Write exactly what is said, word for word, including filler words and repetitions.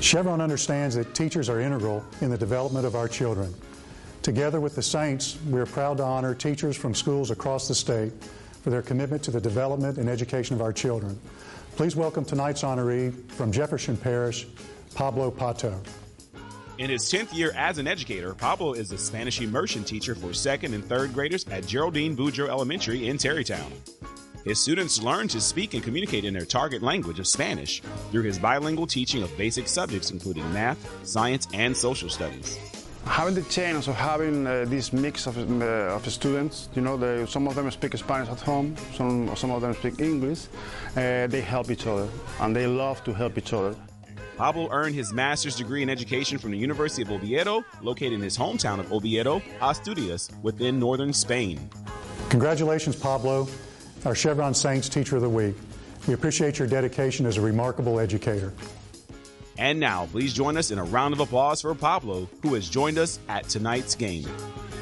Chevron understands that teachers are integral in the development of our children. Together with the Saints, we are proud to honor teachers from schools across the state for their commitment to the development and education of our children. Please welcome tonight's honoree from Jefferson Parish, Pablo Pato. In his tenth year as an educator, Pablo is a Spanish immersion teacher for second and third graders at Geraldine Boudreaux Elementary in Terrytown. His students learn to speak and communicate in their target language of Spanish through his bilingual teaching of basic subjects including math, science, and social studies. Having the chance of having uh, this mix of, uh, of students, you know, they, some of them speak Spanish at home, some, some of them speak English, uh, they help each other, and they love to help each other. Pablo earned his master's degree in education from the University of Oviedo, located in his hometown of Oviedo, Asturias, within northern Spain. Congratulations, Pablo, our Chevron Saints Teacher of the Week. We appreciate your dedication as a remarkable educator. And now, please join us in a round of applause for Pablo, who has joined us at tonight's game.